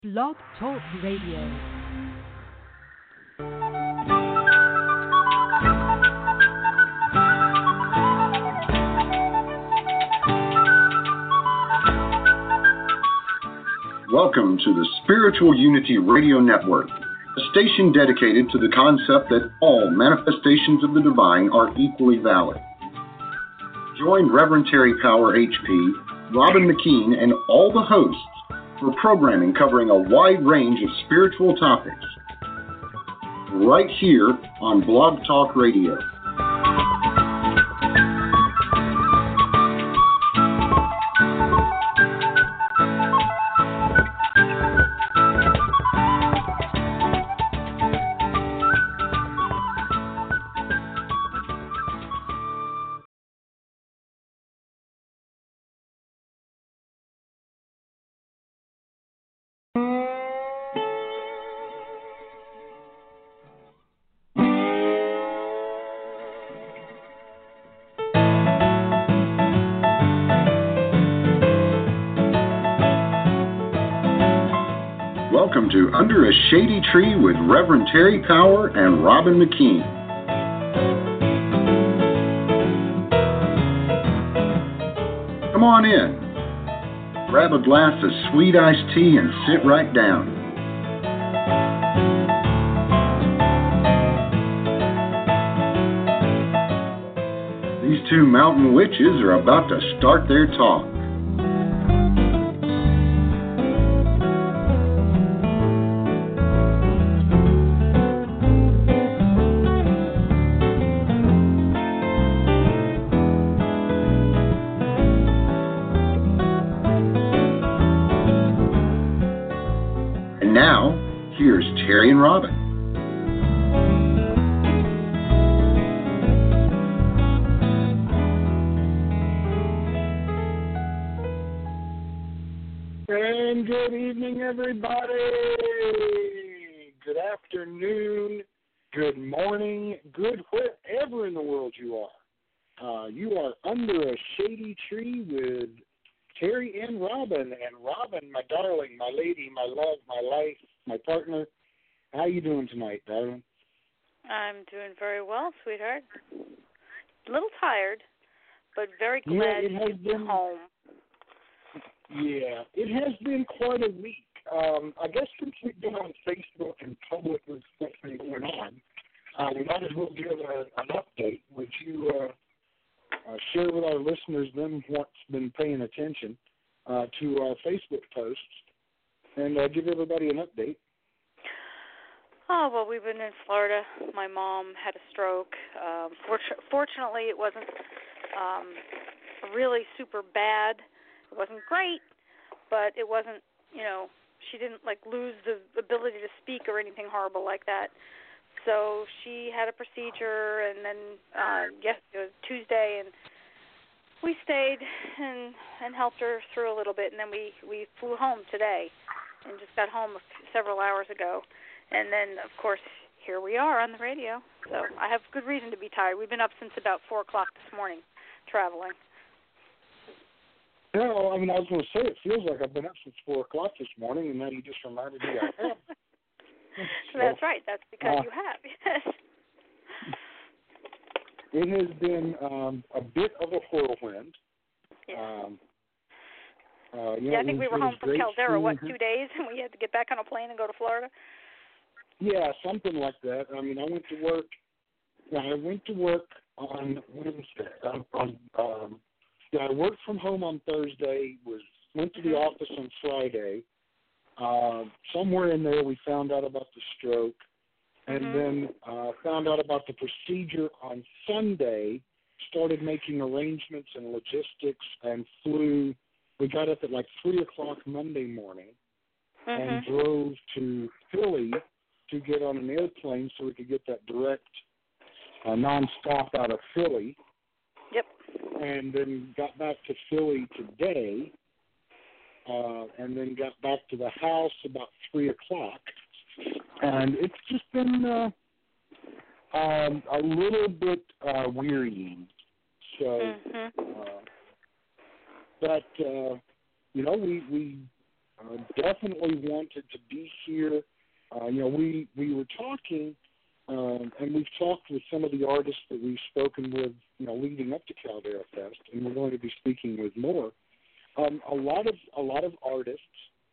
Blog Talk Radio. Welcome to the Spiritual Unity Radio Network, a station dedicated to the concept that all manifestations of the divine are equally valid. Join Reverend Terry Power HP, Robin McKean, and all the hosts for programming covering a wide range of spiritual topics, right here on Blog Talk Radio. Welcome to Under a Shady Tree with Reverend Terry Power and Robin McKean. Come on in. Grab a glass of sweet iced tea and sit right down. These two mountain witches are about to start their talk. Now, here's Terry and Robin. And good evening, everybody. Good afternoon, good morning, good wherever in the world you are. You are under a shady tree with Terry and Robin. And Robin, my darling, my lady, my love, my life, my partner. How you doing tonight, darling? I'm doing very well, sweetheart. A little tired, but very glad to be home. Yeah, it has been quite a week. I guess since we've been on Facebook and public with what's been going on, we might as well give an update. Would you share with our listeners them what's been paying attention to our Facebook posts and give everybody an update? Oh, well, we've been in Florida. My mom had a stroke. Fortunately, it wasn't really super bad. It wasn't great, but it wasn't, she didn't, lose the ability to speak or anything horrible like that. So she had a procedure, and then it was Tuesday, and we stayed and helped her through a little bit, and then we flew home today and just got home several hours ago. And then, of course, here we are on the radio. So I have good reason to be tired. We've been up since about 4 o'clock this morning traveling. Yeah, I was going to say, it feels like I've been up since 4 o'clock this morning, and now you just reminded me I have. So, that's right. That's because you have, yes. It has been a bit of a whirlwind. Yeah. I think we were home from Caldera, 2 days, and we had to get back on a plane and go to Florida? Yeah, something like that. I went to work. I went to work on Wednesday. I worked from home on Thursday. Went to the office on Friday. Somewhere in there, we found out about the stroke, and then found out about the procedure on Sunday. Started making arrangements and logistics, and flew. We got up at 3 o'clock Monday morning, and drove to Philly to get on an airplane so we could get that direct nonstop out of Philly. Yep. And then got back to Philly today, and then got back to the house about 3 o'clock. And it's just been a little bit wearying. So, but, we definitely wanted to be here. We were talking, and we've talked with some of the artists that we've spoken with, leading up to Caldera Fest, and we're going to be speaking with more. A lot of artists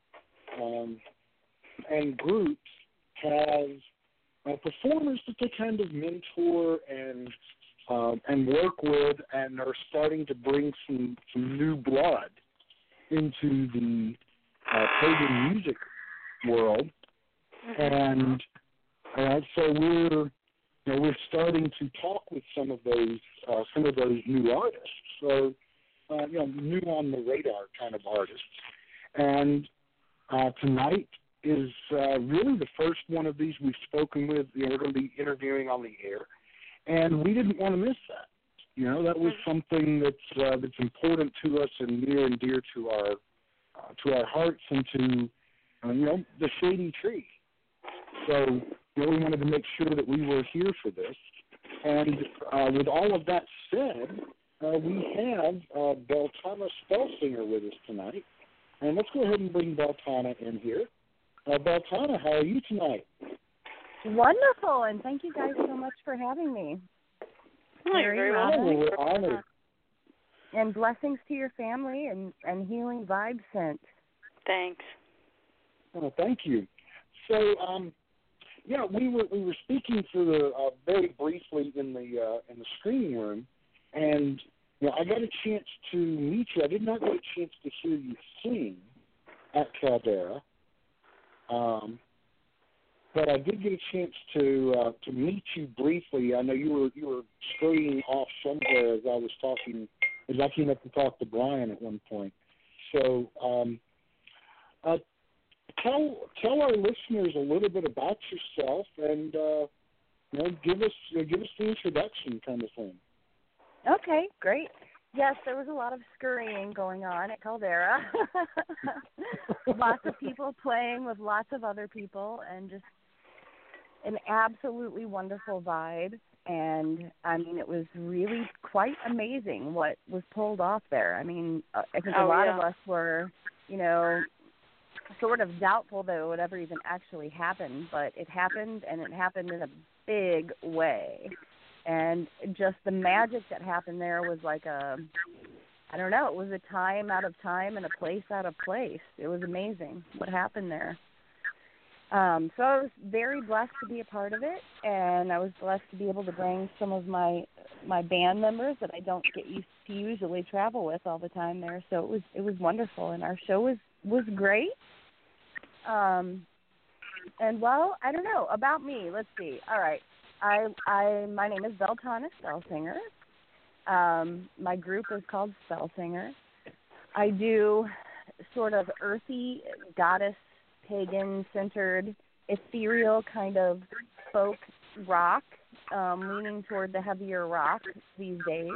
and groups have performers that they kind of mentor and work with, and are starting to bring some new blood into the pagan music world, and so we're starting to talk with some of those new artists. So new on the radar kind of artists, and tonight is really the first one of these we've spoken with. We're going to be interviewing on the air, and we didn't want to miss that. That was something that's important to us and near and dear to our hearts and to the Shady Tree. So we wanted to make sure that we were here for this. And with all of that said, we have Beltana Spellsinger with us tonight. And let's go ahead and bring Beltana in here. Beltana, how are you tonight? Wonderful, and thank you guys so much for having me. You're very welcome. We're honored. And blessings to your family and healing vibes sent. Thanks. Oh, thank you. So, we were speaking for the very briefly in the screening room, and I got a chance to meet you. I did not get a chance to hear you sing at Caldera, but I did get a chance to meet you briefly. I know you were scurrying off somewhere as I came up to talk to Brian at one point. So, tell our listeners a little bit about yourself, and give us the introduction kind of thing. Okay, great. Yes, there was a lot of scurrying going on at Caldera. Lots of people playing with lots of other people, and just an absolutely wonderful vibe. And, it was really quite amazing what was pulled off there. I think a lot of us were, sort of doubtful that it would ever even actually happen, but it happened, and it happened in a big way. And just the magic that happened there was like it was a time out of time and a place out of place. It was amazing what happened there. So I was very blessed to be a part of it, and I was blessed to be able to bring some of my band members that I don't get used to usually travel with all the time there. So it was wonderful, and our show was great. And well, I don't know about me. Let's see. All right. My name is Beltana Spellsinger. My group is called Spellsinger. I do sort of earthy, goddess, pagan-centered, ethereal kind of folk rock, leaning toward the heavier rock these days.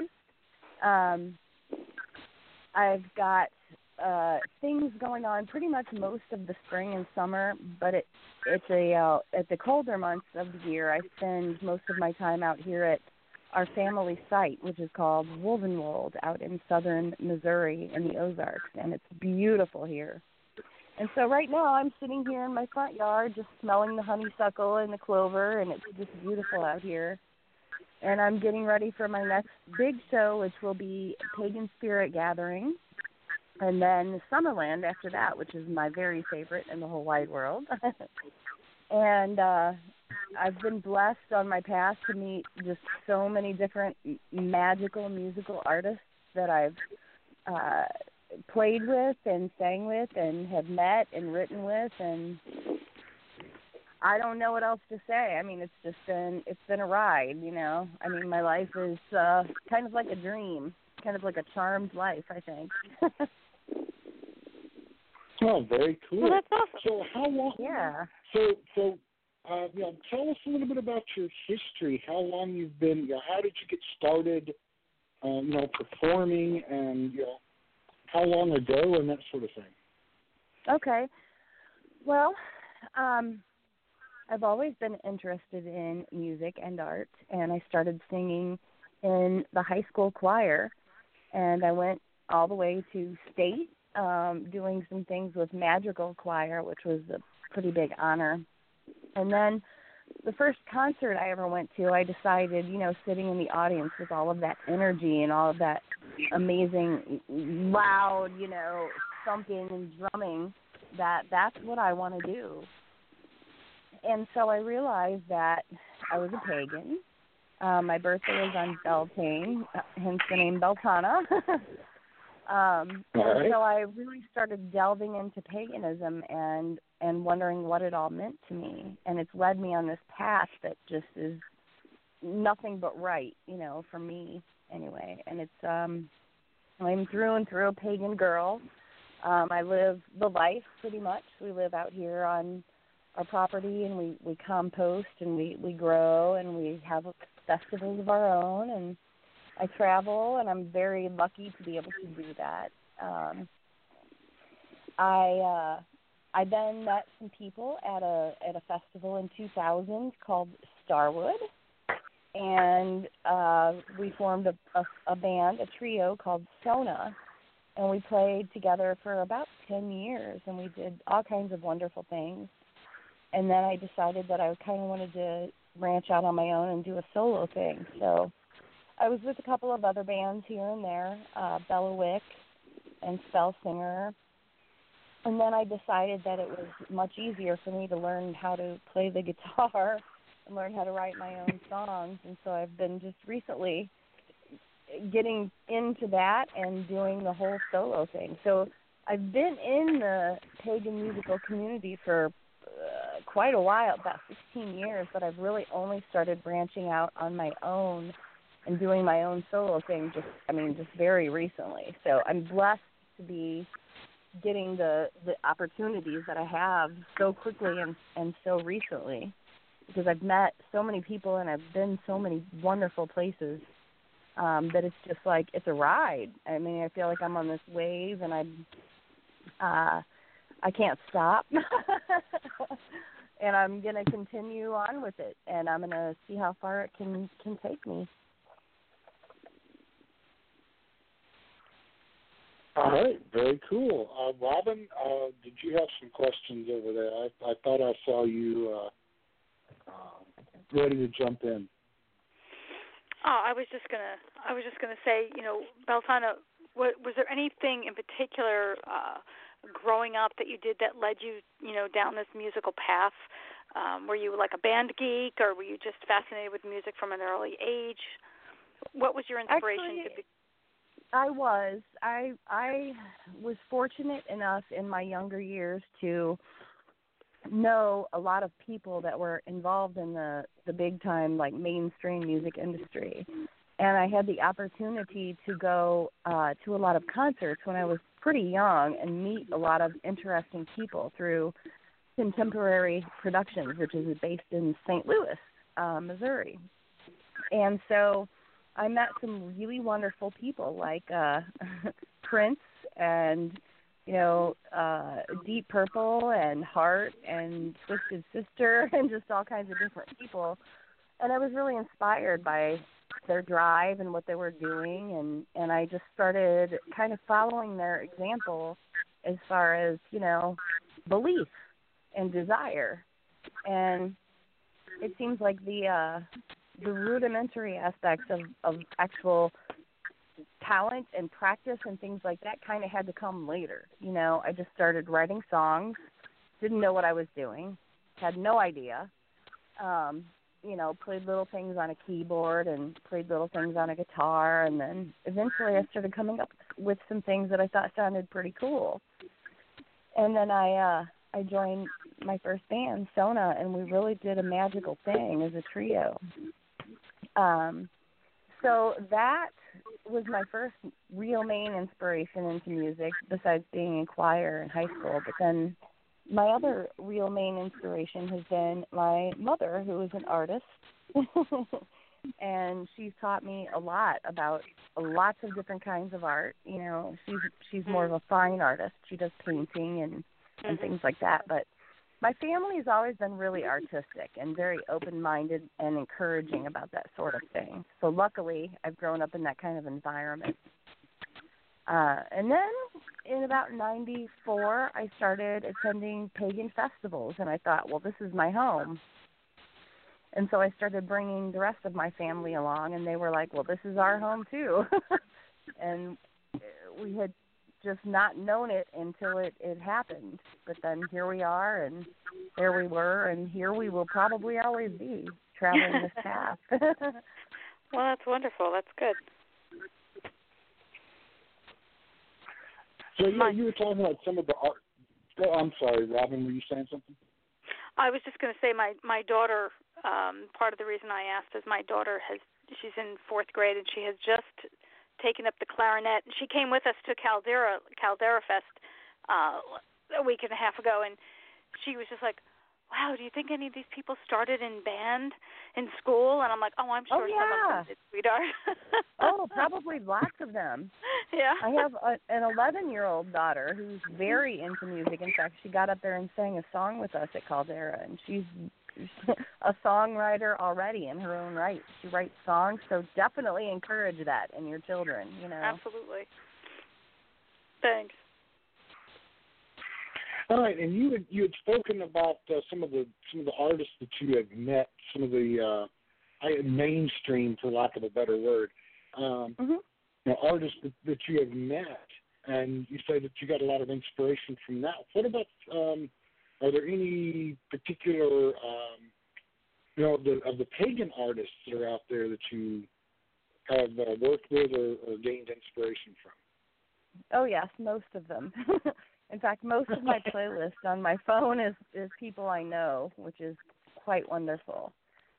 I've got things going on pretty much most of the spring and summer, but at the colder months of the year, I spend most of my time out here at our family site, which is called Wolvenwold, out in southern Missouri in the Ozarks, and it's beautiful here. And so right now I'm sitting here in my front yard just smelling the honeysuckle and the clover, and it's just beautiful out here. And I'm getting ready for my next big show, which will be Pagan Spirit Gathering, and then Summerland after that, which is my very favorite in the whole wide world. And I've been blessed on my path to meet just so many different magical musical artists that I've played with and sang with and have met and written with, and I don't know what else to say. It's been a ride, my life is kind of like a dream, kind of like a charmed life, I think. Oh, very cool. Well, that's awesome. So how long? Yeah. So tell us a little bit about your history. How long you've been? How did you get started? Performing, and how long ago, and that sort of thing. Okay. Well, I've always been interested in music and art, and I started singing in the high school choir, and I went all the way to state doing some things with Madrigal Choir, which was a pretty big honor. And then the first concert I ever went to, I decided, sitting in the audience with all of that energy and all of that amazing, loud, thumping and drumming, that's what I want to do. And so I realized that I was a pagan. My birthday was on Beltane, hence the name Beltana. And so I really started delving into paganism and wondering what it all meant to me. And it's led me on this path that just is nothing but right, for me anyway. And it's I'm through and through a pagan girl. I live the life pretty much. We live out here on our property, and we compost and we grow, and we have festivals of our own, and I travel, and I'm very lucky to be able to do that. I then met some people at a festival in 2000 called Starwood, and we formed a band, a trio called Sona, and we played together for about 10 years, and we did all kinds of wonderful things. And then I decided that I kind of wanted to branch out on my own and do a solo thing. So I was with a couple of other bands here and there, Bella Wick and Spell Singer. And then I decided that it was much easier for me to learn how to play the guitar and learn how to write my own songs. And so I've been just recently getting into that and doing the whole solo thing. So I've been in the pagan musical community for quite a while, about 16 years, but I've really only started branching out on my own and doing my own solo thing just very recently. So I'm blessed to be getting the opportunities that I have so quickly and so recently, because I've met so many people and I've been so many wonderful places that it's just like it's a ride. I mean, I feel like I'm on this wave and I can't stop. And I'm going to continue on with it, and I'm going to see how far it can take me. All right, very cool. Robin, did you have some questions over there? I thought I saw you ready to jump in. Oh, I was just gonna say, Beltana, was there anything in particular growing up that you did that led you, down this musical path? Were you like a band geek, or were you just fascinated with music from an early age? What was your inspiration? Actually, I was fortunate enough in my younger years to know a lot of people that were involved in the big time, like, mainstream music industry. And I had the opportunity to go to a lot of concerts when I was pretty young and meet a lot of interesting people through Contemporary Productions, which is based in St. Louis, Missouri. And so I met some really wonderful people like Prince and, Deep Purple and Heart and Twisted Sister and just all kinds of different people. And I was really inspired by their drive and what they were doing, and I just started kind of following their example as far as, belief and desire. And it seems like the rudimentary aspects of actual talent and practice and things like that kind of had to come later. I just started writing songs, didn't know what I was doing, had no idea. Played little things on a keyboard and played little things on a guitar, and then eventually I started coming up with some things that I thought sounded pretty cool. And then I joined my first band, Sona, and we really did a magical thing as a trio. So that was my first real main inspiration into music, besides being in choir in high school. But then my other real main inspiration has been my mother, who is an artist, and she's taught me a lot about lots of different kinds of art. She's more of a fine artist. She does painting and things like that. But my family has always been really artistic and very open-minded and encouraging about that sort of thing. So luckily, I've grown up in that kind of environment. And then in about 94, I started attending pagan festivals, and I thought, well, this is my home. And so I started bringing the rest of my family along, and they were like, well, this is our home too. And we had just not known it until it happened. But then here we are, and there we were, and here we will probably always be, traveling this path. Well, that's wonderful. That's good. So yeah, you were talking about some of the art. Oh, I'm sorry, Robin. Were you saying something? I was just going to say my daughter. Part of the reason I asked is my daughter she's in 4th grade and she has just taken up the clarinet. And she came with us to Caldera Fest a week and a half ago, and she was just like, wow, do you think any of these people started in band in school? And I'm like, oh, I'm sure some of them did, sweetheart. Oh, probably lots of them. Yeah. I have an 11-year-old daughter who's very into music. In fact, she got up there and sang a song with us at Caldera, and she's a songwriter already in her own right. She writes songs, so definitely encourage that in your children, you know. Absolutely. Thanks. All right, and you had spoken about some of the artists that you have met, some of the mainstream, for lack of a better word, artists that you have met, and you say that you got a lot of inspiration from that. What about are there any particular of the pagan artists that are out there that you have worked with or gained inspiration from? Oh yes, most of them. In fact, most of my playlist on my phone is people I know, which is quite wonderful.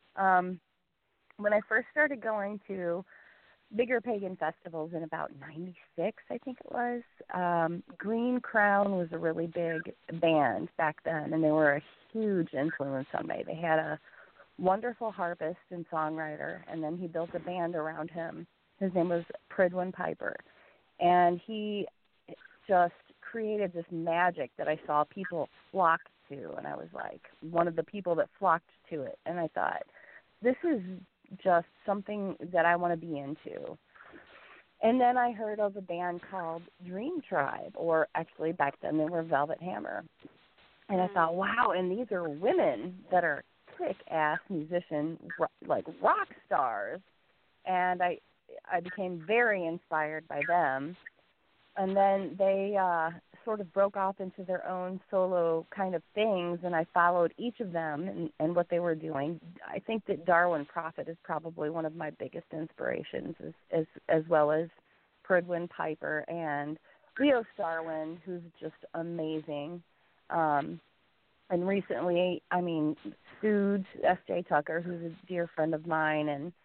When I first started going to bigger pagan festivals in about 96, I think it was, Green Crown was a really big band back then, and they were a huge influence on me. They had a wonderful harpist and songwriter, and then he built a band around him. His name was Pridwin Piper, and he just created this magic that I saw people flock to, and I was like one of the people that flocked to it, and I thought, this is just something that I want to be into. And then I heard of a band called Dream Tribe, or actually back then they were Velvet Hammer, and I thought, wow, and these are women that are kick-ass musicians, like rock stars, and I became very inspired by them. And then they sort of broke off into their own solo kind of things, and I followed each of them and what they were doing. I think that Darwin Prophet is probably one of my biggest inspirations, as well as Pridwin Piper and Leo Starwin, who's just amazing. And recently, Sudes, S.J. Tucker, who's a dear friend of mine, and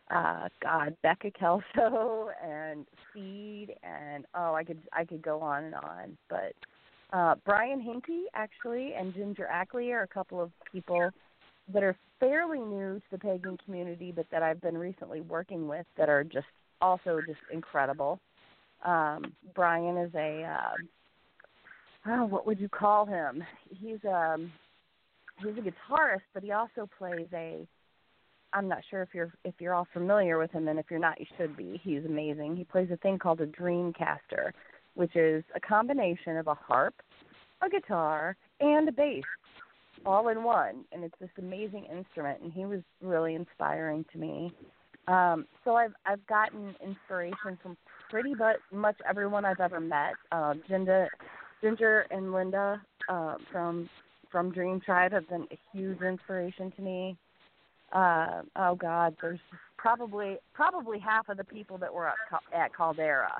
Becca Kelso and Seed, and I could go on and on. But Brian Hinke, actually, and Ginger Ackley are a couple of people that are fairly new to the pagan community, but that I've been recently working with that are just also just incredible. Brian is what would you call him? He's a guitarist, but he also plays I'm not sure if you're all familiar with him, and if you're not, you should be. He's amazing. He plays a thing called a Dreamcaster, which is a combination of a harp, a guitar, and a bass, all in one. And it's this amazing instrument, and he was really inspiring to me. So I've gotten inspiration from pretty much everyone I've ever met. Ginger and Linda from Dream Tribe have been a huge inspiration to me. There's probably half of the people that were at Caldera.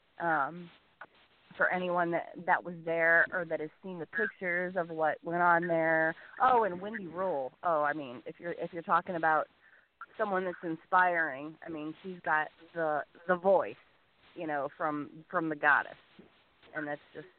For anyone that was there or that has seen the pictures of what went on there. Oh, and Wendy Rule. If you're talking about someone that's inspiring, she's got the voice, from the goddess, and that's just,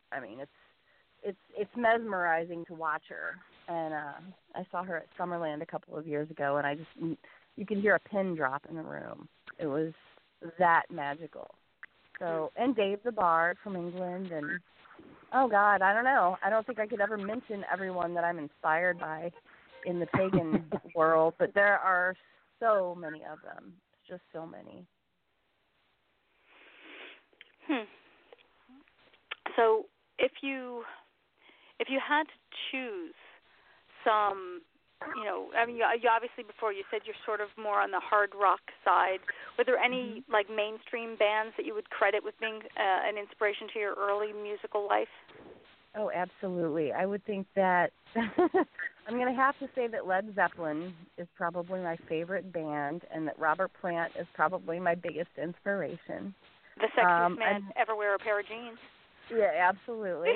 it's mesmerizing to watch her. And I saw her at Summerland a couple of years ago, and you could hear a pin drop in the room. It was that magical. So, and Dave the Bard from England, and I don't know. I don't think I could ever mention everyone that I'm inspired by in the pagan world, but there are so many of them. Just so many. So if you had to choose some, I mean, you obviously before you said you're sort of more on the hard rock side. Were there any like mainstream bands that you would credit with being an inspiration to your early musical life? Oh, absolutely. I would think that I'm going to have to say that Led Zeppelin is probably my favorite band, and that Robert Plant is probably my biggest inspiration. The sexiest man ever wear a pair of jeans. Yeah, absolutely.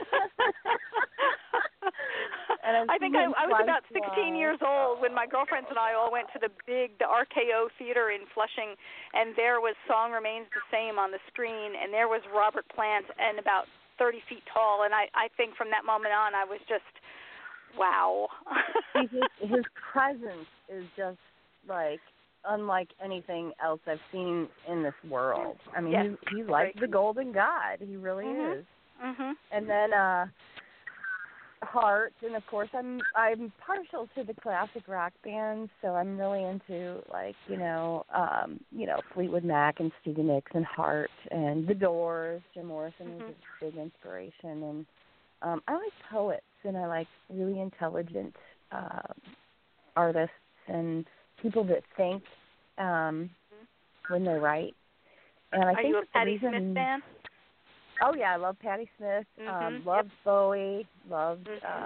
I think I was about 16 years old when my girlfriends and I all went to the RKO Theater in Flushing, and there was Song Remains the Same on the screen, and there was Robert Plant, and about 30 feet tall, and I think from that moment on I was just, wow. his presence is just like unlike anything else I've seen in this world. I mean, he's like the golden god. He really is. Mm-hmm. And then Heart, and of course I'm partial to the classic rock bands, so I'm really into like Fleetwood Mac and Stevie Nicks and Heart and The Doors. Jim Morrison was a big inspiration, and I like poets, and I like really intelligent artists and people that think when they write. And I Are think you a Patti Smith fan? Oh yeah, I love Patti Smith. Loved Bowie. Loved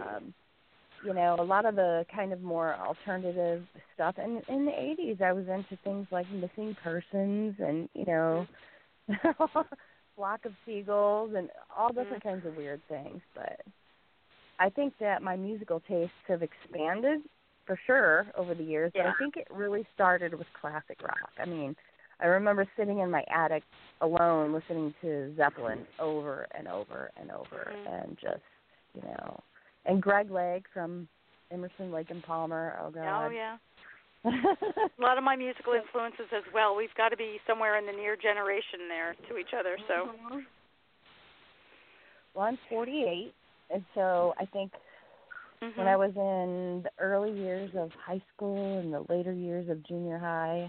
a lot of the kind of more alternative stuff. And in the '80s, I was into things like Missing Persons and Flock of Seagulls and all different kinds of weird things. But I think that my musical tastes have expanded for sure over the years. But I think it really started with classic rock. I mean, I remember sitting in my attic alone listening to Zeppelin over and over and over, and just, and Greg Lake from Emerson, Lake and Palmer. Oh, God. Oh, yeah. A lot of my musical influences as well. We've got to be somewhere in the near generation there to each other, so. Well, I'm 48, and so I think when I was in the early years of high school and the later years of junior high,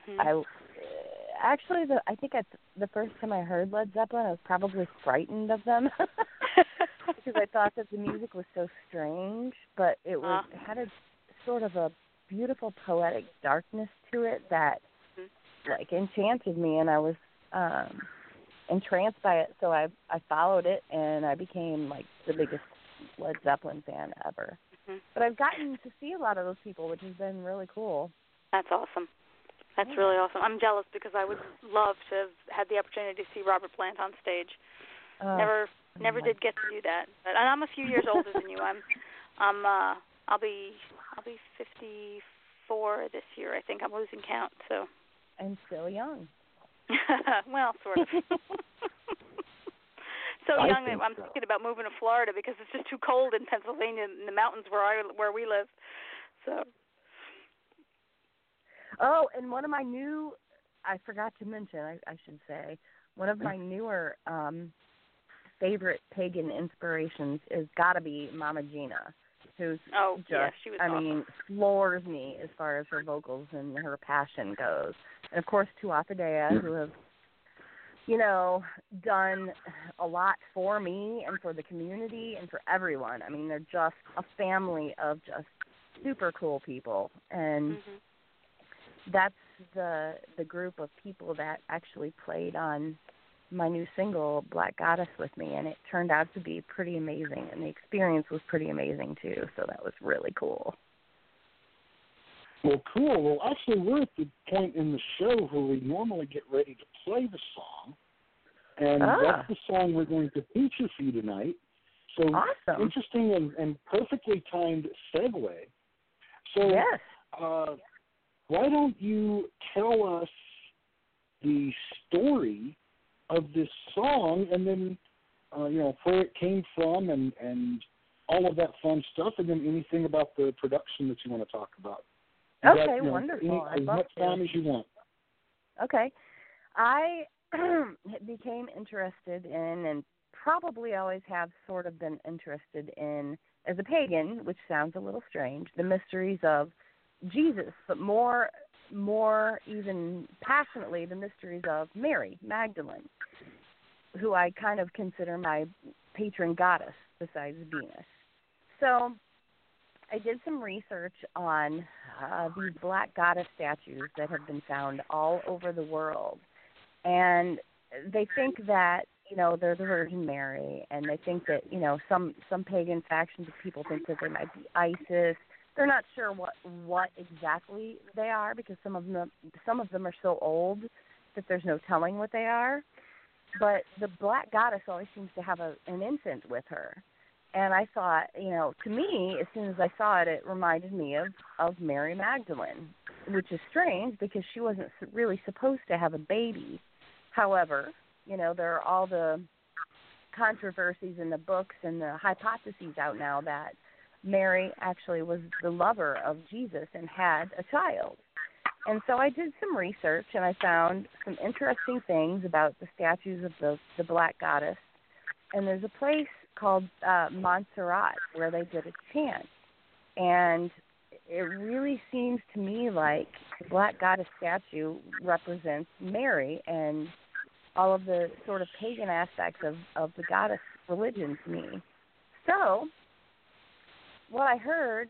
I think the first time I heard Led Zeppelin, I was probably frightened of them because I thought that the music was so strange, but it had a sort of a beautiful poetic darkness to it that like enchanted me, and I was entranced by it. So I followed it, and I became like the biggest Led Zeppelin fan ever. But I've gotten to see a lot of those people, which has been really cool. That's awesome. That's really awesome. I'm jealous because I would love to have had the opportunity to see Robert Plant on stage. Never did get to do that. But, and I'm a few years older than you. I'll be 54 this year. I think I'm losing count. So. I'm still young. Well, sort of. So young that I'm thinking about moving to Florida because it's just too cold in Pennsylvania in the mountains where we live. So. Oh, and one of my I forgot to mention, I should say, one of my newer favorite pagan inspirations is got to be Mama Gina, who's she was awesome. Floors me as far as her vocals and her passion goes. And, of course, Tuatha Dea, who have, done a lot for me and for the community and for everyone. I mean, they're just a family of just super cool people. And that's the group of people that actually played on my new single, Black Goddess, with me, and it turned out to be pretty amazing, and the experience was pretty amazing, too, so that was really cool. Well, cool. Well, actually, we're at the point in the show where we normally get ready to play the song, and that's the song we're going to feature for you tonight. So, awesome. Interesting and perfectly timed segue. So, yes. Why don't you tell us the story of this song, and then, where it came from and all of that fun stuff, and then anything about the production that you want to talk about. Okay, wonderful. As much time as you want. Okay. I became interested in, and probably always have sort of been interested in, as a pagan, which sounds a little strange, the mysteries of Jesus, but more even passionately the mysteries of Mary Magdalene. who I kind of consider my patron goddess besides Venus. So I did some research on these black goddess statues that have been found all over the world. And they think that, they're the Virgin Mary, and they think that, some pagan factions of people think that they might be Isis. They're not sure what exactly they are, because some of them are so old that there's no telling what they are. But the black goddess always seems to have an infant with her. And I thought, to me, as soon as I saw it, it reminded me of Mary Magdalene, which is strange because she wasn't really supposed to have a baby. However, there are all the controversies in the books and the hypotheses out now that Mary actually was the lover of Jesus and had a child. And so I did some research, and I found some interesting things about the statues of the black goddess. And there's a place called Montserrat where they did a chant. And it really seems to me like the black goddess statue represents Mary and all of the sort of pagan aspects of the goddess religion to me. So what I heard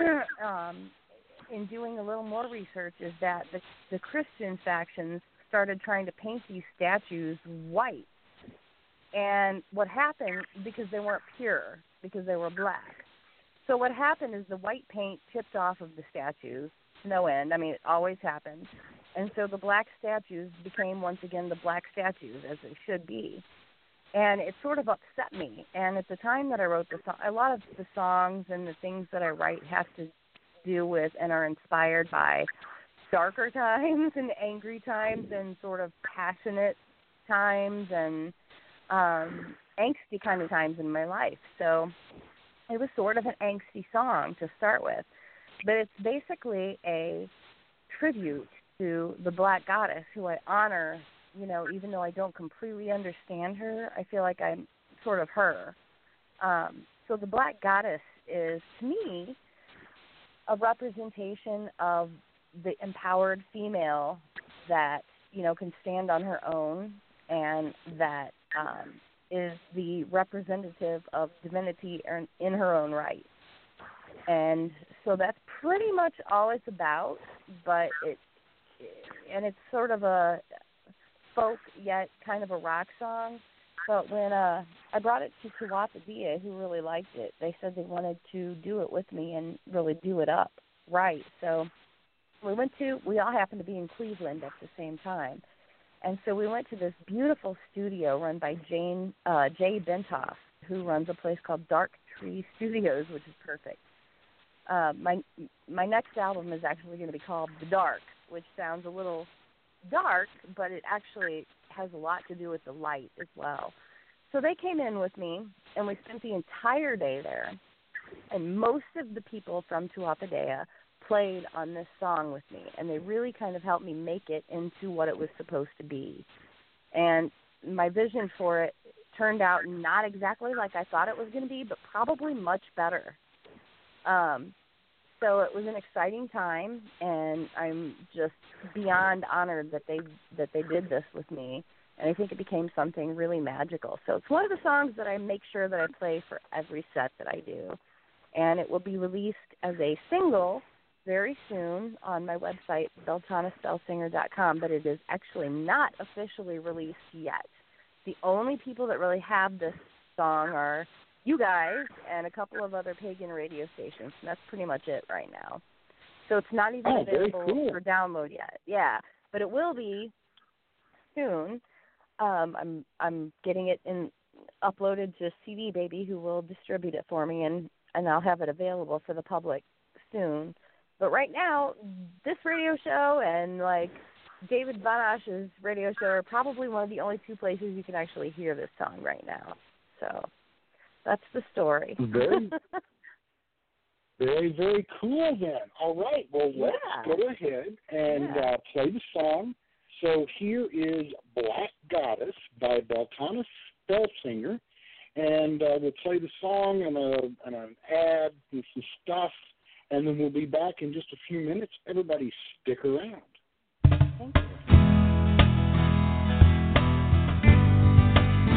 in doing a little more research is that the Christian factions started trying to paint these statues white. And what happened, because they weren't pure, because they were black. So what happened is the white paint tipped off of the statues to no end. I mean, it always happens. And so the black statues became, once again, the black statues, as they should be. And it sort of upset me. And at the time that I wrote the song, a lot of the songs and the things that I write have to do with and are inspired by darker times and angry times and sort of passionate times and angsty kind of times in my life. So it was sort of an angsty song to start with. But it's basically a tribute to the black goddess, who I honor, even though I don't completely understand her. I feel like I'm sort of her. So the black goddess is, to me, a representation of the empowered female that, can stand on her own, and that is the representative of divinity in her own right. And so that's pretty much all it's about, but it's sort of a folk yet kind of a rock song. But when I brought it to Tuatha, who really liked it, they said they wanted to do it with me and really do it up right. So we all happened to be in Cleveland at the same time. And so we went to this beautiful studio run by Jay Bentoff, who runs a place called Dark Tree Studios, which is perfect. My next album is actually going to be called The Dark, which sounds a little dark, but it actually has a lot to do with the light as well. So they came in with me, and we spent the entire day there. And most of the people from Tuatha played on this song with me, and they really kind of helped me make it into what it was supposed to be. And my vision for it turned out not exactly like I thought it was going to be, but probably much better. So it was an exciting time, and I'm just beyond honored that they did this with me, and I think it became something really magical. So it's one of the songs that I make sure that I play for every set that I do, and it will be released as a single very soon on my website, beltanaspellsinger.com, but it is actually not officially released yet. The only people that really have this song are you guys and a couple of other pagan radio stations, and that's pretty much it right now. So it's not even available for download yet. Yeah, but it will be soon. I'm getting it uploaded to CD Baby, who will distribute it for me, and I'll have it available for the public soon. But right now, this radio show and like David Vanash's radio show are probably one of the only two places you can actually hear this song right now. So that's the story. Very, very, very cool then. All right. Well, let's go ahead and play the song. So here is Black Goddess by Beltana Spellsinger. And we'll play the song and an ad and some stuff. And then we'll be back in just a few minutes. Everybody stick around. Thank you.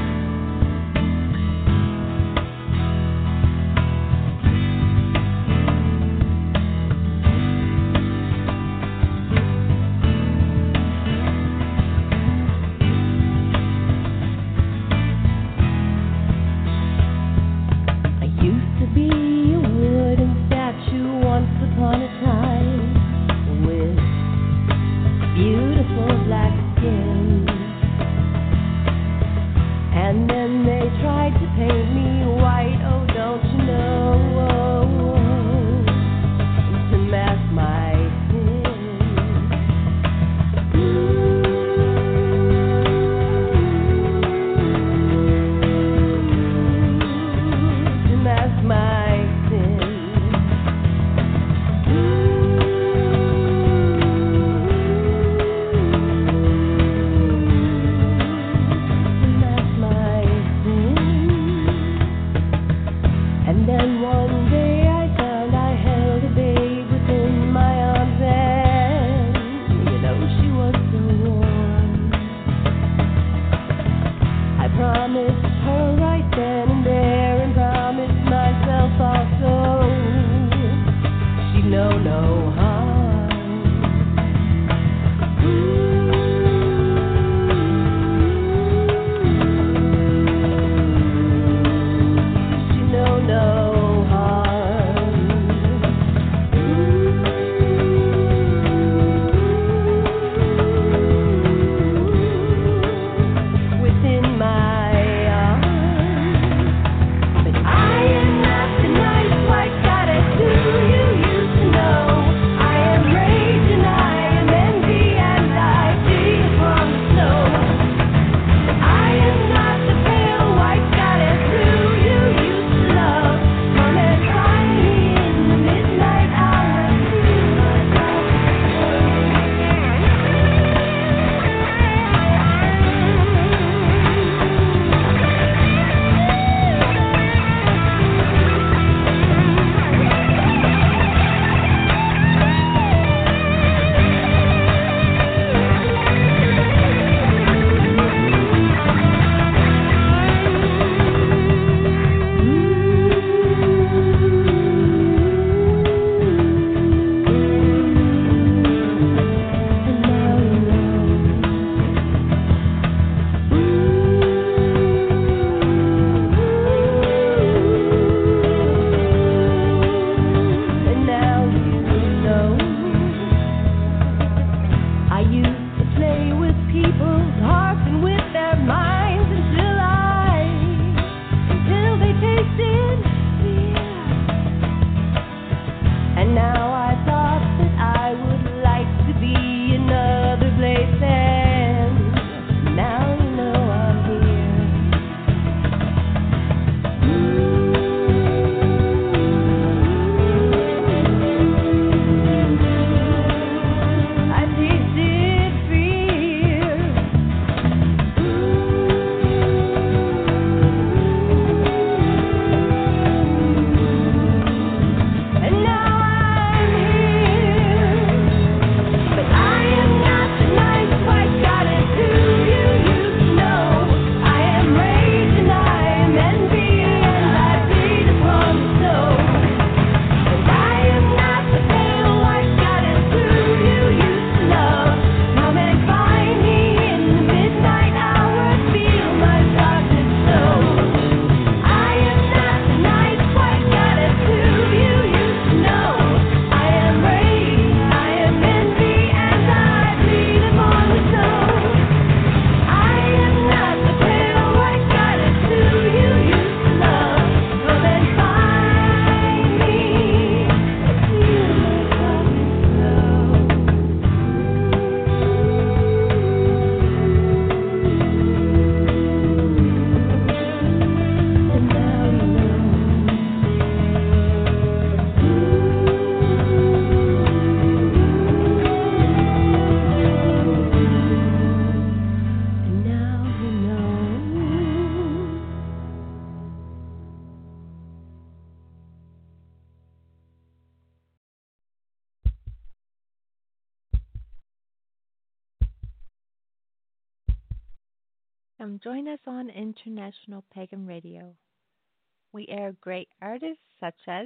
Join us on International Pagan Radio. We air great artists such as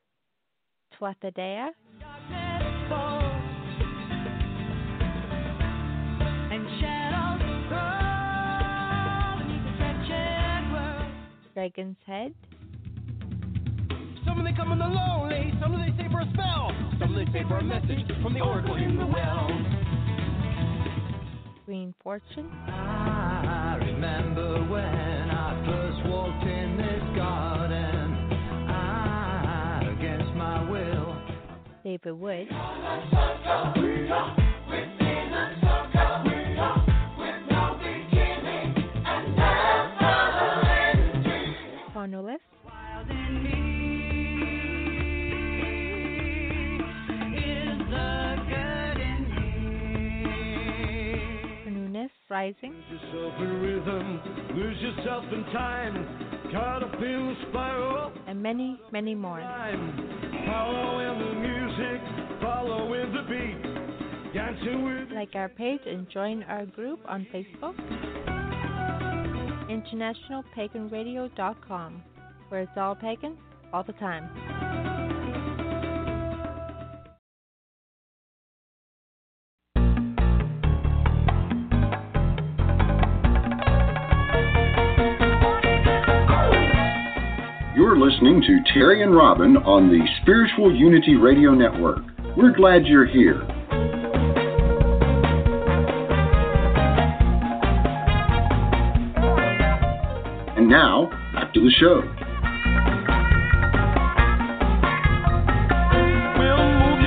Tuatha Dragon's Head, some of they come in the lonely, some of they stay for a spell, some of they stay for a message from the oracle in the well. Green Fortune, I remember when I first walked in this garden, against my will. David Wood, Cornwallis, Rising, lose yourself in rhythm, lose yourself in time, caught up in the spiral, and many, many more. Following the music, following the beat, dancing with. Like our page and join our group on Facebook, InternationalPaganRadio.com, where it's all pagan, all the time. You're listening to Terry and Robin on the Spiritual Unity Radio Network. We're glad you're here. And now, back to the show. We'll move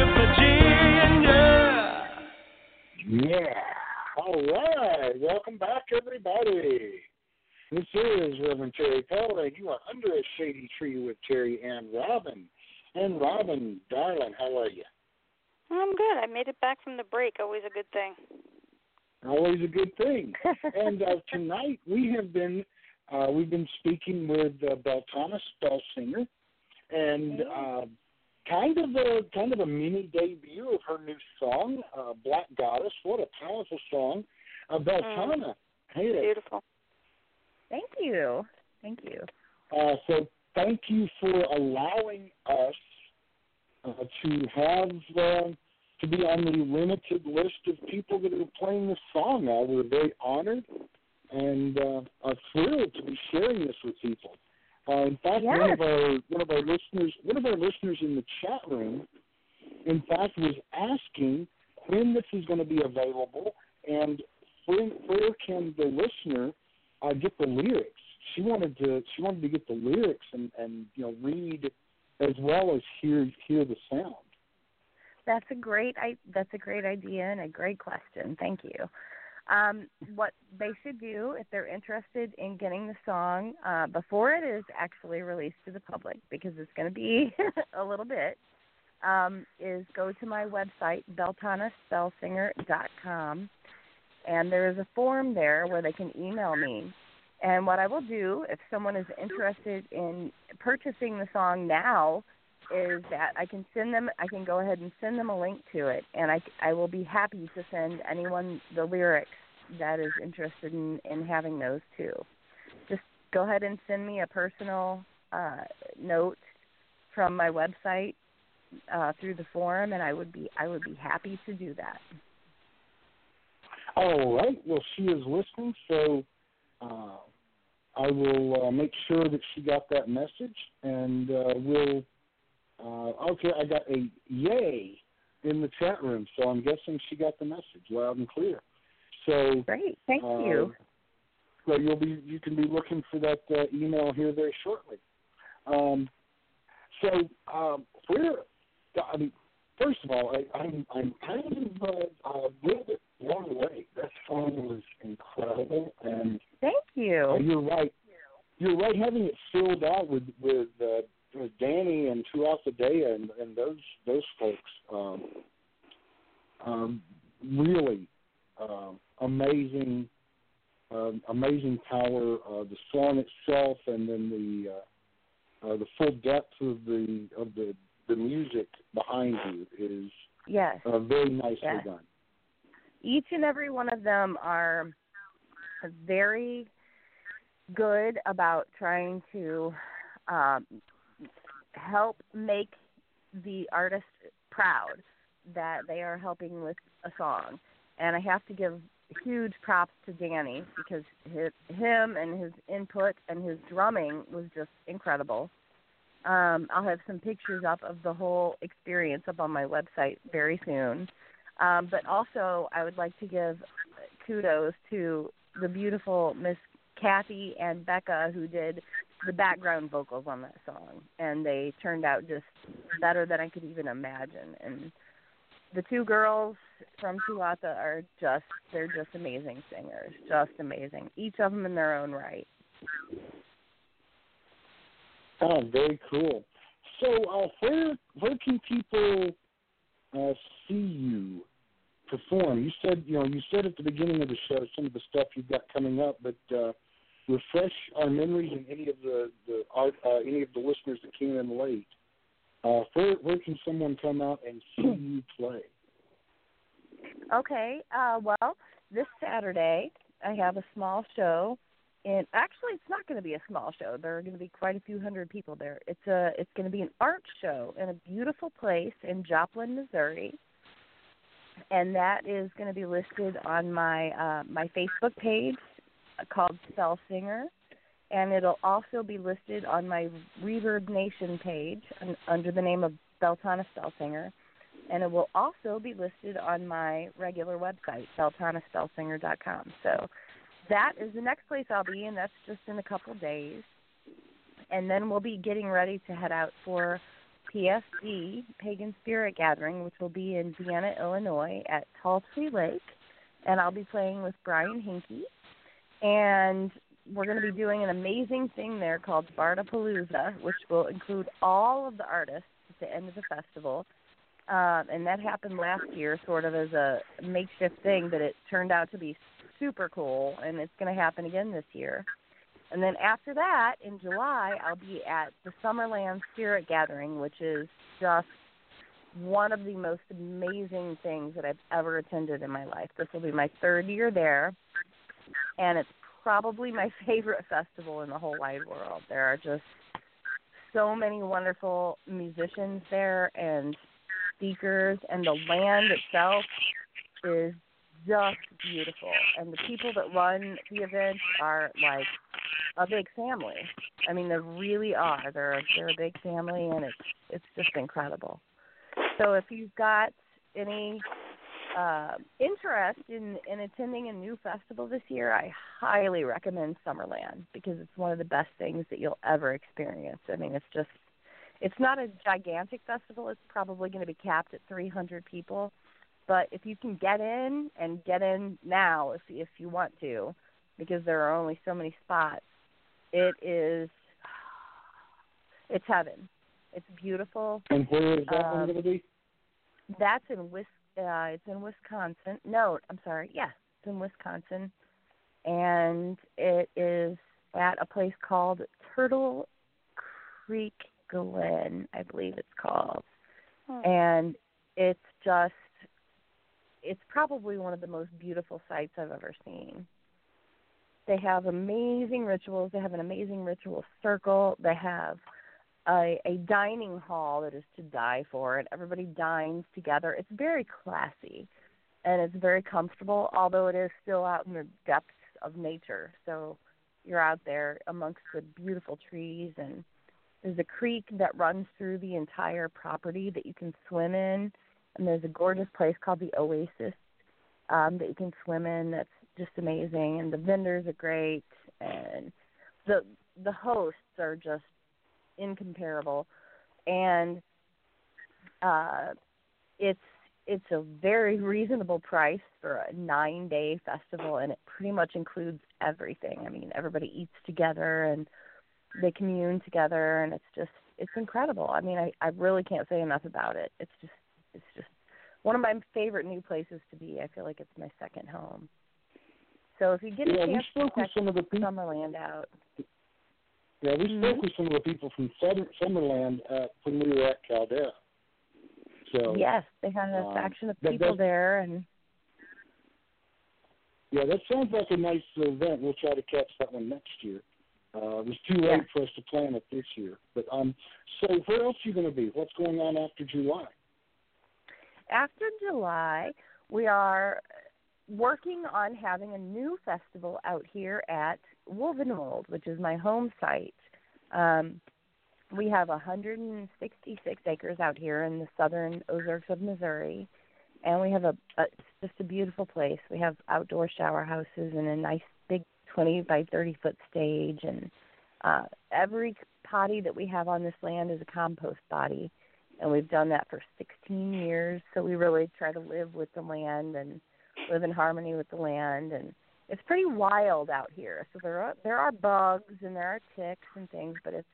your Virginia. Yeah. All right. Welcome back, everybody. This is Reverend Terry Paladin. You are under a shady tree with Terry and Robin. And Robin, darling, how are you? I'm good. I made it back from the break. Always a good thing. Always a good thing. And tonight we've been speaking with Beltana Spellsinger, and kind of a mini debut of her new song, Black Goddess. What a powerful song, Beltana. Hey there. Beautiful. Thank you. Thank you. So thank you for allowing us to be on the limited list of people that are playing this song. We're very honored and are thrilled to be sharing this with people. In fact, yes. one of our listeners in the chat room, in fact, was asking when this is going to be available and where can the listener get the lyrics. She wanted to get the lyrics and read as well as hear the sound. That's a great idea and a great question. Thank you. What they should do if they're interested in getting the song before it is actually released to the public, because it's going to be a little bit, is go to my website, beltanaspellsinger.com, and there is a form there where they can email me. And what I will do, if someone is interested in purchasing the song now, is that I can go ahead and send them a link to it, and I will be happy to send anyone the lyrics that is interested in having those too. Just go ahead and send me a personal note from my website through the forum, and I would be happy to do that. All right. Well, she is listening, so I will make sure that she got that message, and we'll. Okay, I got a yay in the chat room, so I'm guessing she got the message loud and clear. So great, thank you. So you can be looking for that email here very shortly. First of all, I'm kind of a little bit blown away. That song was incredible, and thank you. You're right. You're right. Having it filled out with Danny and Tuatha and those folks, really amazing power. The song itself, and then the full depth of the music behind you is very nicely done. Each and every one of them are very good about trying to help make the artist proud that they are helping with a song. And I have to give huge props to Danny, because him and his input and his drumming was just incredible. I'll have some pictures up of the whole experience up on my website very soon. But also, I would like to give kudos to the beautiful Miss Kathy and Becca, who did the background vocals on that song, and they turned out just better than I could even imagine. And the two girls from Tuatha they're just amazing singers, just amazing, each of them in their own right. Oh, very cool. So where can people see you perform? You said at the beginning of the show some of the stuff you've got coming up, but refresh our memories and any of the listeners that came in late. Where can someone come out and see you play? Okay. Well, this Saturday I have a small show. And actually, it's not going to be a small show. There are going to be quite a few hundred people there. It's going to be an art show in a beautiful place in Joplin, Missouri, and that is going to be listed on my my Facebook page called Spell Singer, and it'll also be listed on my Reverb Nation page under the name of Beltana Spell Singer, and it will also be listed on my regular website, beltanaspellsinger.com. So that is the next place I'll be, and that's just in a couple days. And then we'll be getting ready to head out for PSG, Pagan Spirit Gathering, which will be in Vienna, Illinois at Tall Tree Lake. And I'll be playing with Brian Hinkey. And we're going to be doing an amazing thing there called Bardapalooza, which will include all of the artists at the end of the festival. And that happened last year sort of as a makeshift thing, but it turned out to be super cool, and it's going to happen again this year. And then after that, in July, I'll be at the Summerland Spirit Gathering, which is just one of the most amazing things that I've ever attended in my life. This will be my third year there, and it's probably my favorite festival in the whole wide world. There are just so many wonderful musicians there and speakers, and the land itself is just beautiful. And the people that run the event are like a big family. I mean, they really are. They're a big family, and it's just incredible. So if you've got any interest in attending a new festival this year, I highly recommend Summerland, because it's one of the best things that you'll ever experience. I mean, It's not a gigantic festival. It's probably going to be capped at 300 people. But if you can get in, and get in now if you want to, because there are only so many spots, it's heaven. It's beautiful. And where is that one going to be? That's it's in Wisconsin. No, I'm sorry. Yeah, it's in Wisconsin. And it is at a place called Turtle Creek Glen, I believe it's called. And it's probably one of the most beautiful sights I've ever seen. They have amazing rituals. They have an amazing ritual circle. They have a dining hall that is to die for, and everybody dines together. It's very classy, and it's very comfortable, although it is still out in the depths of nature. So you're out there amongst the beautiful trees, and there's a creek that runs through the entire property that you can swim in, and there's a gorgeous place called the Oasis that you can swim in. That's just amazing, and the vendors are great, and the hosts are just incomparable, and it's a very reasonable price for a 9-day festival, and it pretty much includes everything. I mean, everybody eats together and they commune together, and it's incredible. I mean, I really can't say enough about it. It's just one of my favorite new places to be. I feel like it's my second home. So if you get a chance to check Summerland out. Yeah, we spoke with some of the people from Summerland when we were at Caldera. So yes, they had a faction of people there, and yeah, that sounds like a nice event. We'll try to catch that one next year. It was too late for us to plan it this year. But so where else are you going to be? What's going on after July? After July, we are working on having a new festival out here at Wolvenwold, which is my home site. We have 166 acres out here in the southern Ozarks of Missouri, and we have it's just a beautiful place. We have outdoor shower houses and a nice big 20 by 30 foot stage, and every potty that we have on this land is a compost body, and we've done that for 16 years. So we really try to live with the land and live in harmony with the land, and it's pretty wild out here. So there are bugs and there are ticks and things, but it's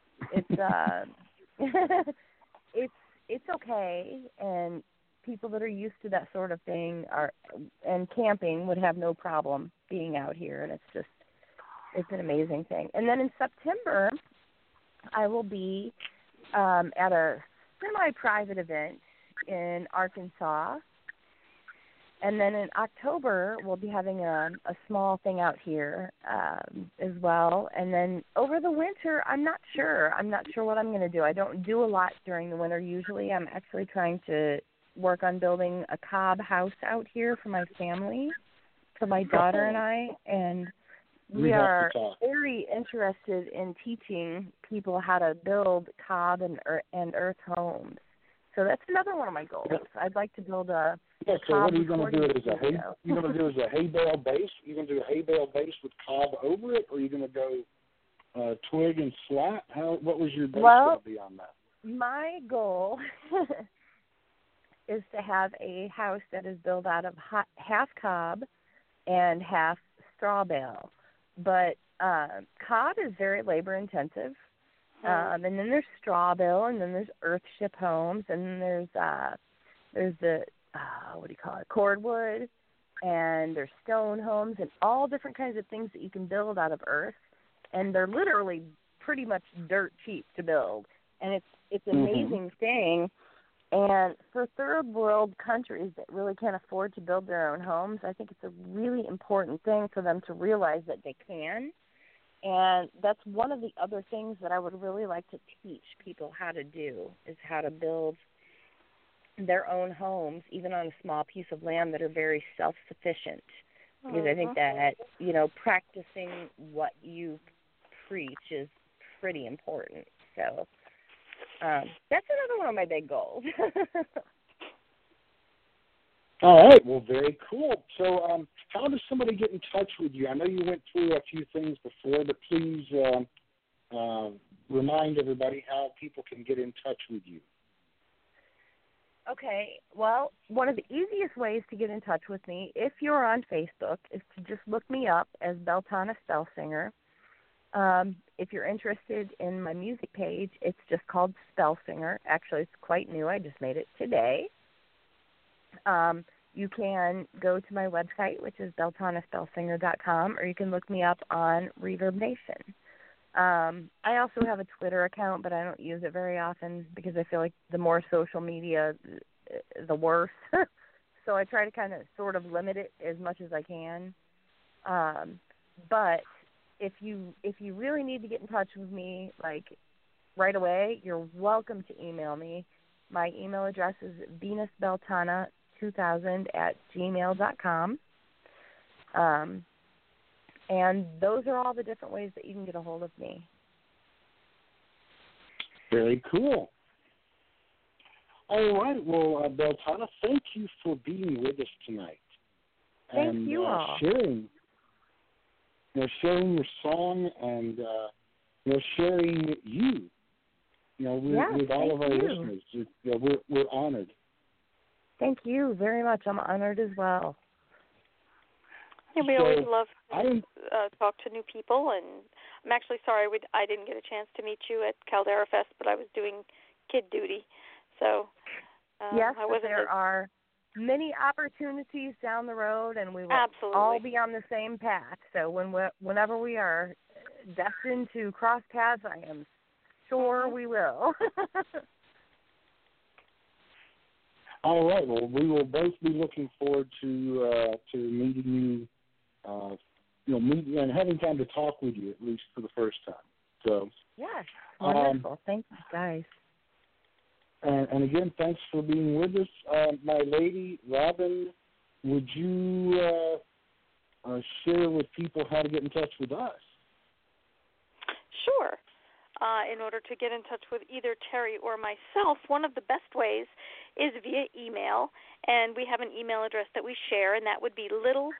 it's okay, and people that are used to that sort of thing and camping would have no problem being out here, and it's an amazing thing. And then in September, I will be at a semi-private event in Arkansas. And then in October, we'll be having a small thing out here as well. And then over the winter, I'm not sure. I'm not sure what I'm going to do. I don't do a lot during the winter usually. I'm actually trying to work on building a cob house out here for my family, for my daughter and I. And we are very interested in teaching people how to build cob and earth homes. So that's another one of my goals. I'd like to build a so what are you going to do? You're going to do as a hay bale base? You're going to do a hay bale base with cob over it, or are you going to go twig and slat? What was your base going to be on that? My goal is to have a house that is built out of half cob and half straw bale. But cob is very labor intensive. And then there's straw bale, and then there's earthship homes, and then there's the cordwood, and there's stone homes, and all different kinds of things that you can build out of earth, and they're literally pretty much dirt cheap to build, and it's an amazing thing. And for third world countries that really can't afford to build their own homes, I think it's a really important thing for them to realize that they can. And that's one of the other things that I would really like to teach people how to do, is how to build their own homes, even on a small piece of land, that are very self-sufficient. Because I think that, practicing what you preach is pretty important. So that's another one of my big goals. All right. Well, very cool. So how does somebody get in touch with you? I know you went through a few things before, but please remind everybody how people can get in touch with you. Okay, well, one of the easiest ways to get in touch with me, if you're on Facebook, is to just look me up as Beltana Spellsinger. If you're interested in my music page, it's just called Spellsinger. Actually, it's quite new. I just made it today. You can go to my website, which is beltanaspellsinger.com, or you can look me up on Reverb Nation. I also have a Twitter account, but I don't use it very often because I feel like the more social media, the worse. So I try to kind of sort of limit it as much as I can. But if you really need to get in touch with me, like right away, you're welcome to email me. My email address is venusbeltana2000@gmail.com. And those are all the different ways that you can get a hold of me. Very cool. All right. Well, Beltana, thank you for being with us tonight. Thank you all. Sharing your song and sharing you. With all of our listeners. We're honored. Thank you very much. I'm honored as well. Yeah, we always love to talk to new people, and I'm actually sorry I didn't get a chance to meet you at Caldera Fest, but I was doing kid duty, so yes, I wasn't. There are many opportunities down the road, and we will Absolutely. all be on the same path. So whenever we are destined to cross paths, I am sure we will. All right. Well, we will both be looking forward to meeting you. Meeting and having time to talk with you at least for the first time. So. Yes. Wonderful. Thank you, guys. And again, thanks for being with us, my lady Robin. Would you share with people how to get in touch with us? Sure. In order to get in touch with either Terry or myself, one of the best ways is via email, and we have an email address that we share, and that would be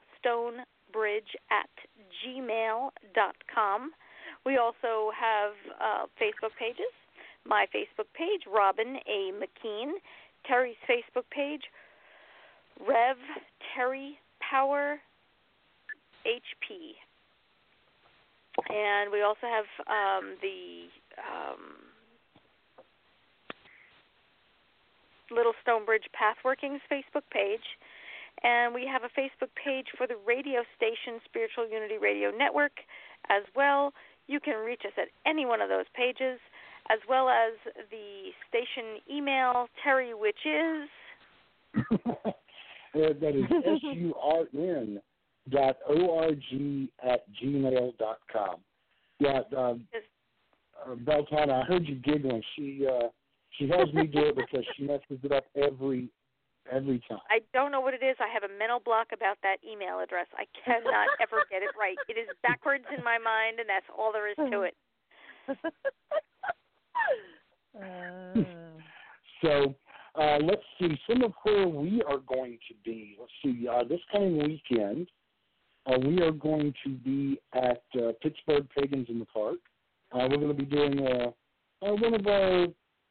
littlestonebridge@gmail.com. We also have Facebook pages. My Facebook page, Robin A. McKean. Terry's Facebook page, Rev Terry Power HP. And we also have the Little Stonebridge Pathworkings Facebook page. And we have a Facebook page for the radio station, Spiritual Unity Radio Network, as well. You can reach us at any one of those pages, as well as the station email, Terry, which is? That is surn.org@gmail.com. Yeah, Beltana, I heard you giggling. She has me do it because she messes it up every time. I don't know what it is. I have a mental block about that email address. I cannot ever get it right. It is backwards in my mind, and that's all there is to it. So let's see some of where we are going to be. Let's see, this coming weekend, we are going to be at Pittsburgh Pagans in the Park. We're going to be doing one of our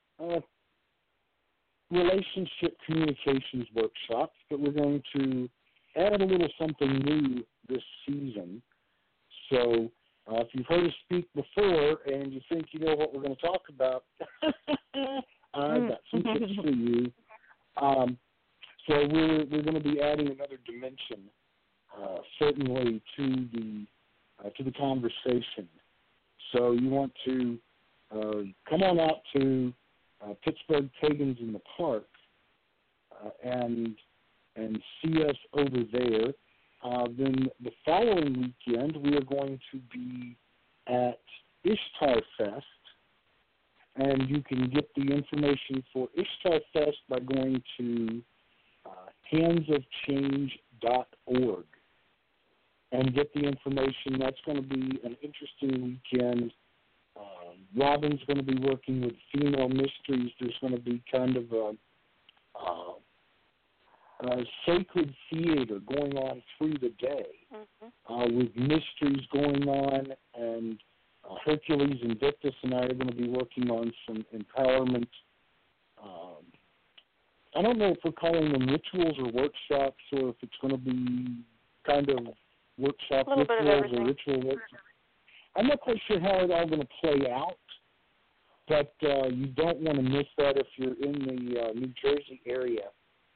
relationship communications workshops, but we're going to add a little something new this season. So if you've heard us speak before and you think you know what we're going to talk about, I've got some tips for you. So we're going to be adding another dimension, certainly to the conversation. So you want to come on out to Pittsburgh Pagans in the Park and see us over there. Then the following weekend, we are going to be at Ishtar Fest, and you can get the information for Ishtar Fest by going to handsofchange.org and get the information. That's going to be an interesting weekend. Robin's going to be working with female mysteries. There's going to be kind of a sacred theater going on through the day with mysteries going on and Hercules Invictus and I are going to be working on some empowerment. I don't know if we're calling them rituals or workshops, or if it's going to be kind of workshop rituals or ritual workshops. I'm not quite sure how it's all going to play out, but you don't want to miss that if you're in the New Jersey area.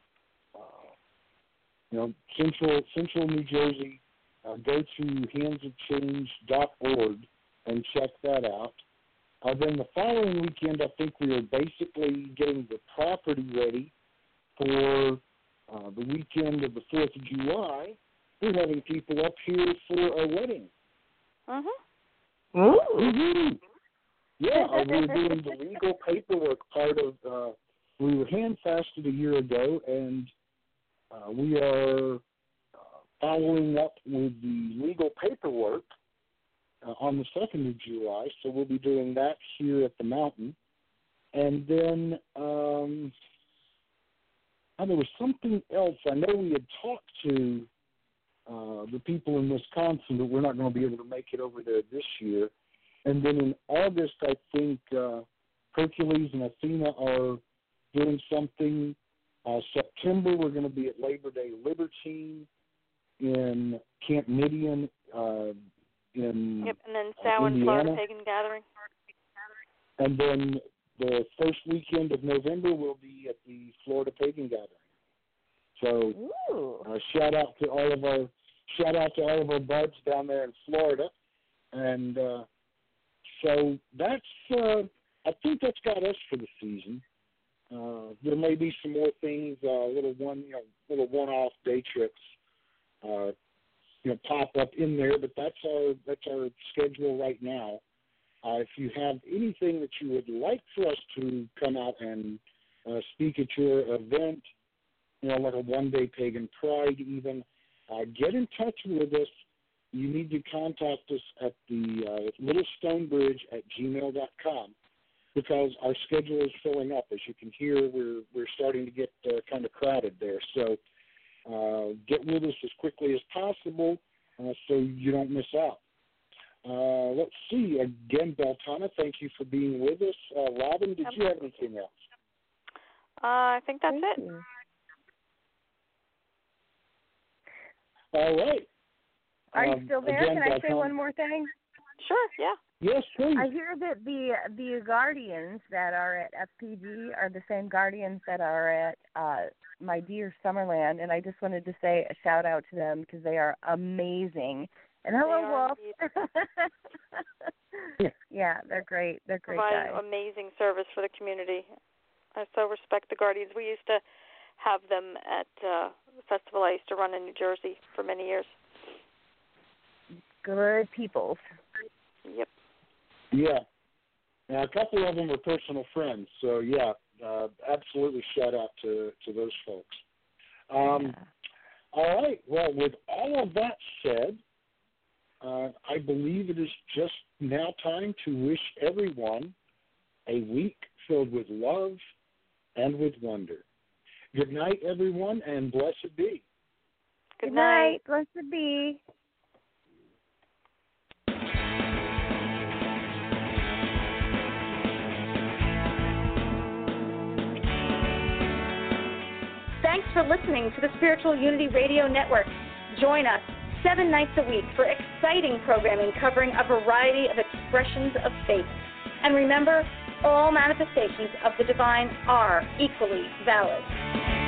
Central New Jersey, go to handsofchange.org and check that out. Then the following weekend, I think we are basically getting the property ready for the weekend of the 4th of July. We're having people up here for a wedding. Mm-hmm. Ooh. Yeah, we're doing the legal paperwork part of, we were hand-fasted a year ago, and we are following up with the legal paperwork on the 2nd of July, so we'll be doing that here at the mountain. And then there was something else. I know we had talked to the people in Wisconsin, but we're not going to be able to make it over there this year. And then in August, I think Hercules and Athena are doing something. September, we're going to be at Labor Day Libertine in Camp Midian in and then Samhain, Florida Pagan Gathering. And then the first weekend of November, we'll be at the Florida Pagan Gathering. So shout out to all of our buds down there in Florida, and so that's I think that's got us for the season. There may be some more things, little one-off day trips, pop up in there, but that's our schedule right now. If you have anything that you would like for us to come out and speak at your event, like a one-day pagan pride even, get in touch with us. You need to contact us at the littlestonebridge@gmail.com because our schedule is filling up. As you can hear, we're starting to get kind of crowded there. So get with us as quickly as possible so you don't miss out. Let's see. Again, Beltana, thank you for being with us. Robin, did you have anything else? I think that's it. All right. Are you still there? Again, can I say one more thing? Sure, yeah. Yes, please. I hear that the guardians that are at FPG are the same guardians that are at My Dear Summerland, and I just wanted to say a shout-out to them because they are amazing. And hello, Wolf. Yeah, they're great. They're great guys. Provide amazing service for the community. I so respect the Guardians. We used to have them at the festival I used to run in New Jersey for many years. Good peoples. Yep. Yeah. Now, a couple of them are personal friends, so yeah, absolutely shout out to those folks. All right. Well, with all of that said, I believe it is just now time to wish everyone a week filled with love and with wonder. Good night, everyone, and blessed be. Good night. Blessed be. Thanks for listening to the Spiritual Unity Radio Network. Join us 7 nights a week for exciting programming covering a variety of expressions of faith. And remember, all manifestations of the divine are equally valid.